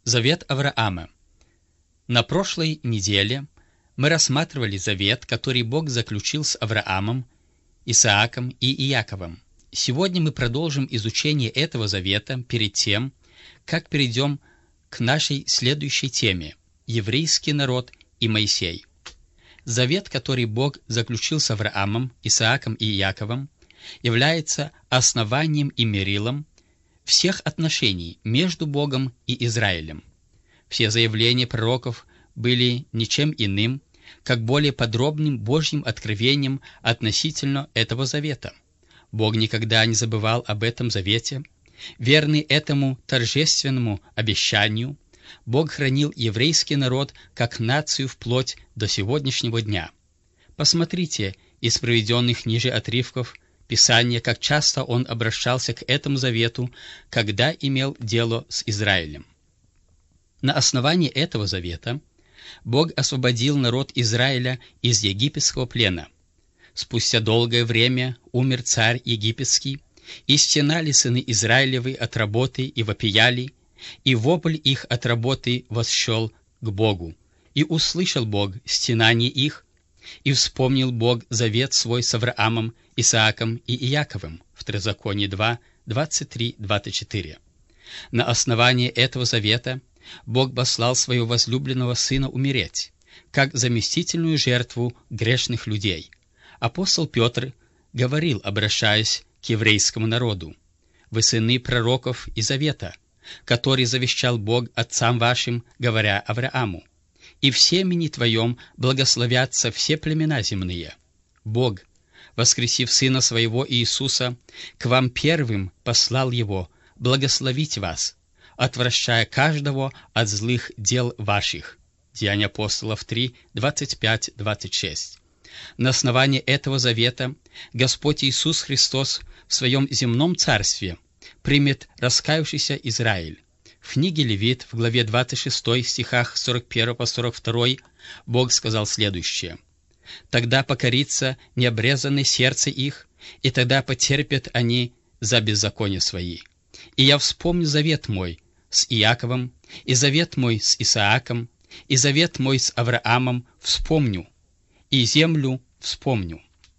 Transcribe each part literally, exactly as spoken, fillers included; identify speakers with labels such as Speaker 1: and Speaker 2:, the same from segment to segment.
Speaker 1: Завет Авраама. На прошлой неделе мы рассматривали завет, который Бог заключил с Авраамом, Исааком и Иаковом. Сегодня мы продолжим изучение этого завета перед тем, как перейдем к нашей следующей теме – еврейский народ и Моисей. Завет, который Бог заключил с Авраамом, Исааком и Иаковом, является основанием и мерилом всех отношений между Богом и Израилем. Все заявления пророков были ничем иным, как более подробным Божьим откровением относительно этого завета. Бог никогда не забывал об этом завете. Верный этому торжественному обещанию, Бог хранил еврейский народ как нацию вплоть до сегодняшнего дня. Посмотрите из приведенных ниже отрывков Писания, как часто он обращался к этому завету, когда имел дело с Израилем. На основании этого завета Бог освободил народ Израиля из египетского плена. Спустя долгое время умер царь египетский, и стенали сыны Израилевы от работы и вопияли, и вопль их от работы восшел к Богу. И услышал Бог стенание их, и вспомнил Бог завет свой с Авраамом, Исааком и Иаковым. Второзаконие два, двадцать три двадцать четыре. На основании этого завета Бог послал своего возлюбленного Сына умереть, как заместительную жертву грешных людей. Апостол Петр говорил, обращаясь к еврейскому народу: «Вы сыны пророков и завета, который завещал Бог отцам вашим, говоря Аврааму: и в семени твоем благословятся все племена земные. Бог, воскресив Сына Своего Иисуса, к вам первым послал Его благословить вас, отвращая каждого от злых дел ваших». Деяния апостолов три, двадцать пять двадцать шесть. На основании этого завета Господь Иисус Христос в Своем земном царстве примет раскаявшийся Израиль. В книге Левит, в главе двадцать шестой, стихах сорок первый по сорок второй, Бог сказал следующее: «Тогда покорится необрезанное сердце их, и тогда потерпят они за беззакония свои. И я вспомню завет мой с Иаковом, и завет мой с Исааком, и завет мой с Авраамом вспомню, и землю вспомню».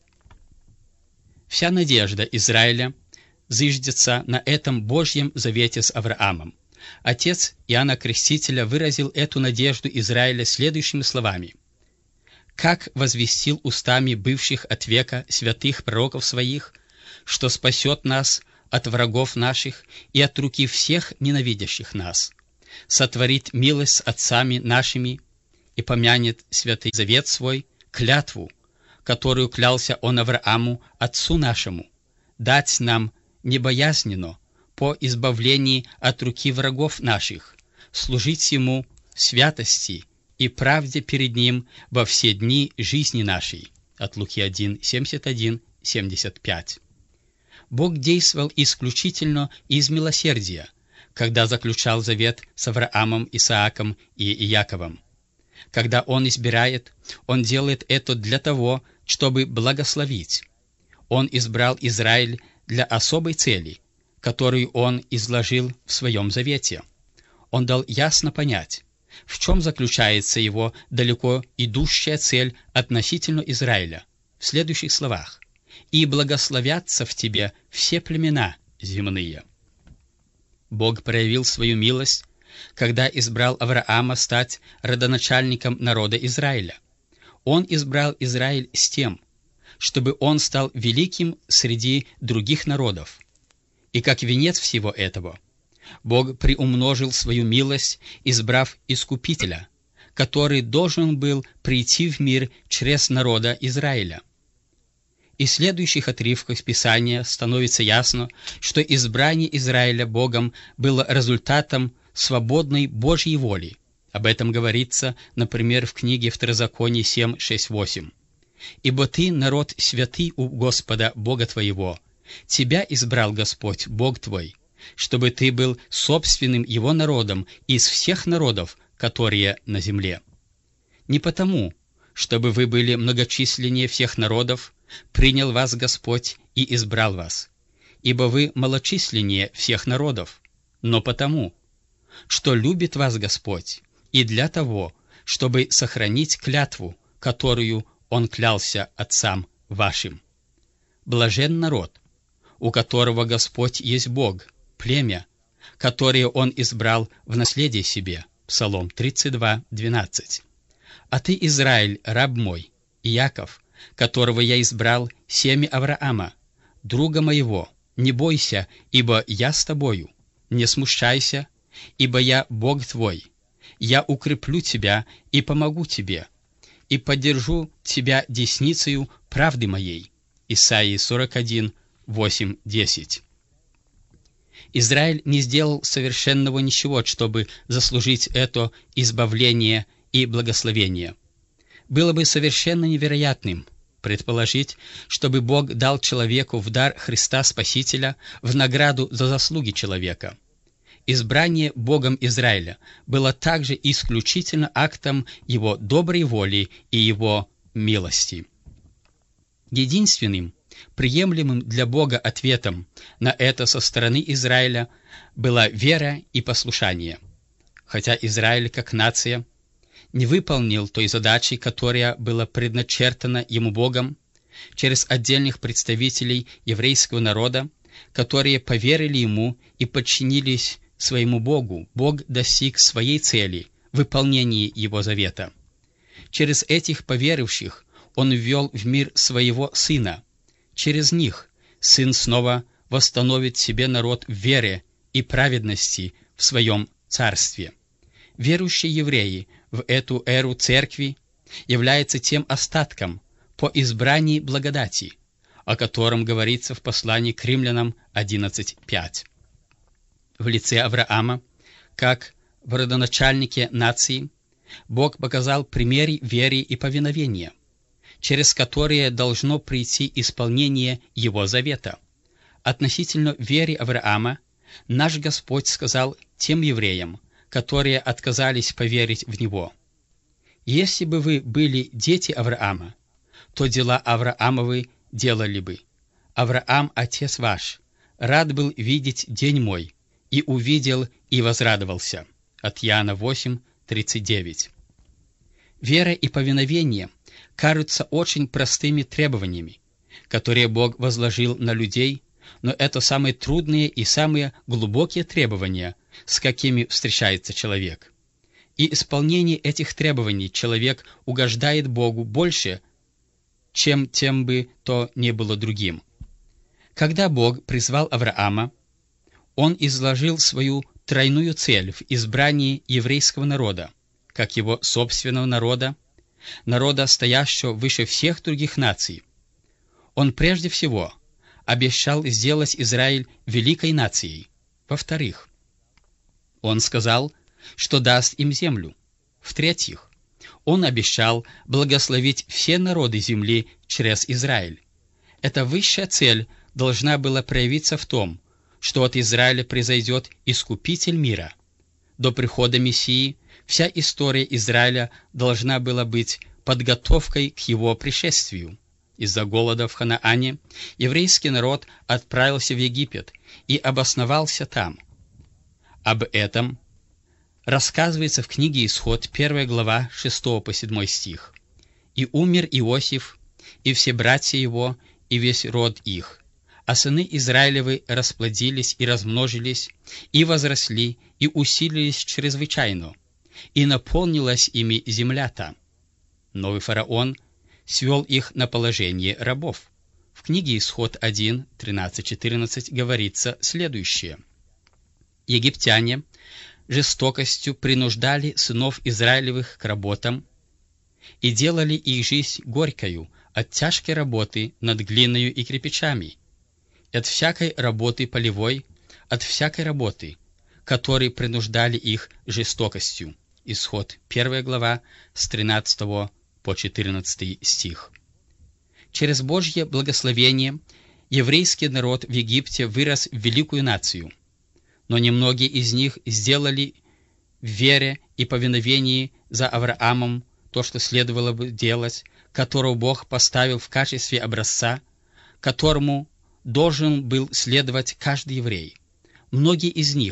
Speaker 1: Вся надежда Израиля зиждется на этом Божьем завете с Авраамом. Отец Иоанна Крестителя выразил эту надежду Израиля следующими словами: «Как возвестил устами бывших от века святых пророков своих, что спасет нас от врагов наших и от руки всех ненавидящих нас, сотворит милость с отцами нашими и помянет святый завет свой, клятву, которую клялся он Аврааму, отцу нашему, дать нам небоязненно по избавлении от руки врагов наших, служить Ему в святости и правде перед Ним во все дни жизни нашей». От Луки один, семьдесят один семьдесят пять. Бог действовал исключительно из милосердия, когда заключал завет с Авраамом, Исааком и Иаковом. Когда Он избирает, Он делает это для того, чтобы благословить. Он избрал Израиль для особой цели, которую Он изложил в Своем завете. Он дал ясно понять, в чем заключается Его далеко идущая цель относительно Израиля, в следующих словах: «И благословятся в тебе все племена земные». Бог проявил свою милость, когда избрал Авраама стать родоначальником народа Израиля. Он избрал Израиль с тем, чтобы он стал великим среди других народов. И как венец всего этого, Бог приумножил свою милость, избрав Искупителя, который должен был прийти в мир через народа Израиля. Из следующих отрывков Писания становится ясно, что избрание Израиля Богом было результатом свободной Божьей воли. Об этом говорится, например, в книге Второзаконие семь, шесть, восемь. «Ибо ты народ святый у Господа Бога твоего, тебя избрал Господь Бог твой, чтобы ты был собственным Его народом из всех народов, которые на земле. Не потому, чтобы вы были многочисленнее всех народов, принял вас Господь и избрал вас, ибо вы малочисленнее всех народов, но потому, что любит вас Господь, и для того, чтобы сохранить клятву, которую Он клялся отцам вашим. Блажен народ, у которого Господь есть Бог, племя, которое Он избрал в наследие себе. Псалом тридцать два, двенадцать. А ты, Израиль, раб мой, Иаков, которого я избрал, семя Авраама, друга моего, не бойся, ибо я с тобою, не смущайся, ибо я Бог твой. Я укреплю тебя и помогу тебе, и поддержу тебя десницею правды моей. Исайя сорок один, восемь, десять. Израиль не сделал совершенного ничего, чтобы заслужить это избавление и благословение. Было бы совершенно невероятным предположить, чтобы Бог дал человеку в дар Христа Спасителя в награду за заслуги человека. Избрание Богом Израиля было также исключительно актом Его доброй воли и Его милости. Единственным приемлемым для Бога ответом на это со стороны Израиля была вера и послушание. Хотя Израиль, как нация, не выполнил той задачи, которая была предначертана ему Богом через отдельных представителей еврейского народа, которые поверили ему и подчинились своему Богу, Бог достиг своей цели – выполнения Его завета. Через этих поверивших Он ввел в мир Своего Сына. Через них Сын снова восстановит себе народ в вере и праведности в Своем Царстве. Верующие евреи в эту эру Церкви являются тем остатком по избрании благодати, о котором говорится в послании к Римлянам одиннадцать пять. В лице Авраама, как в родоначальнике нации, Бог показал примеры веры и повиновения, через которые должно прийти исполнение Его завета. Относительно веры Авраама наш Господь сказал тем евреям, которые отказались поверить в Него: «Если бы вы были дети Авраама, то дела Авраамовы делали бы. Авраам, отец ваш, рад был видеть день мой, и увидел, и возрадовался». От Иоанна восемь, тридцать девять. Вера и повиновение кажутся очень простыми требованиями, которые Бог возложил на людей, но это самые трудные и самые глубокие требования, с какими встречается человек. И исполнение этих требований человек угождает Богу больше, чем тем бы то не было другим. Когда Бог призвал Авраама, Он изложил свою тройную цель в избрании еврейского народа, как его собственного народа, народа, стоящего выше всех других наций. Он прежде всего обещал сделать Израиль великой нацией. Во-вторых, Он сказал, что даст им землю. В-третьих, Он обещал благословить все народы земли через Израиль. Эта высшая цель должна была проявиться в том, что от Израиля произойдет Искупитель мира. До прихода Мессии вся история Израиля должна была быть подготовкой к его пришествию. Из-за голода в Ханаане еврейский народ отправился в Египет и обосновался там. Об этом рассказывается в книге Исход, первая глава, шестой по седьмой стих. «И умер Иосиф, и все братья его, и весь род их, а сыны Израилевы расплодились и размножились, и возросли, и усилились чрезвычайно, и наполнилась ими земля та. Новый фараон свел их на положение рабов». В книге Исход один, тринадцать-четырнадцать говорится следующее. «Египтяне жестокостью принуждали сынов Израилевых к работам и делали их жизнь горькою от тяжкой работы над глиною и кирпичами, от всякой работы полевой, от всякой работы, которой принуждали их жестокостью». Исход, первая глава, с тринадцатого по четырнадцатый стих. Через Божье благословение еврейский народ в Египте вырос в великую нацию, но немногие из них сделали в вере и повиновении за Авраамом то, что следовало бы делать, которого Бог поставил в качестве образца, которому должен был следовать каждый еврей. Многие из них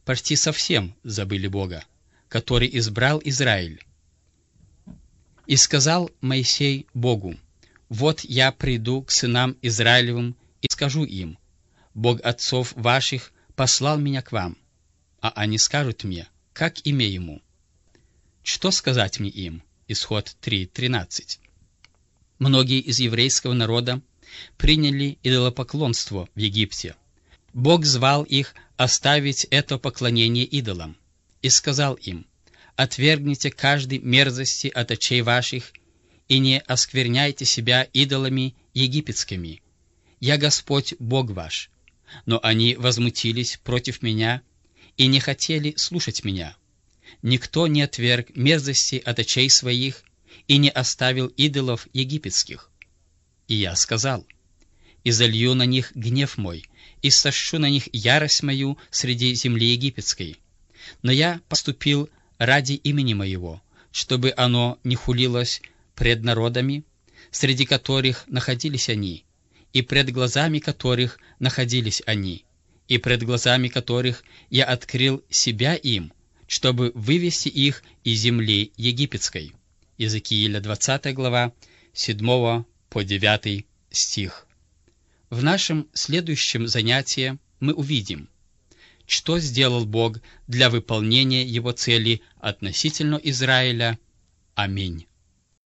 Speaker 1: почти совсем забыли Бога, который избрал Израиль. «И сказал Моисей Богу: вот я приду к сынам Израилевым и скажу им: Бог отцов ваших послал меня к вам. А они скажут мне: как имя ему? Что сказать мне им?» Исход три тринадцать. Многие из еврейского народа приняли идолопоклонство в Египте. Бог звал их оставить это поклонение идолам и сказал им: «Отвергните каждой мерзости от очей ваших и не оскверняйте себя идолами египетскими. Я Господь Бог ваш». Но они возмутились против меня и не хотели слушать меня. Никто не отверг мерзости от очей своих и не оставил идолов египетских. И я сказал: «И залью на них гнев мой, и сощу на них ярость мою среди земли египетской. Но я поступил ради имени моего, чтобы оно не хулилось пред народами, среди которых находились они, и пред глазами которых находились они, и пред глазами которых я открыл себя им, чтобы вывести их из земли египетской». Иезекииля двадцатая глава, седьмого по девятый стих. В нашем следующем занятии мы увидим, что сделал Бог для выполнения Его цели относительно Израиля. Аминь.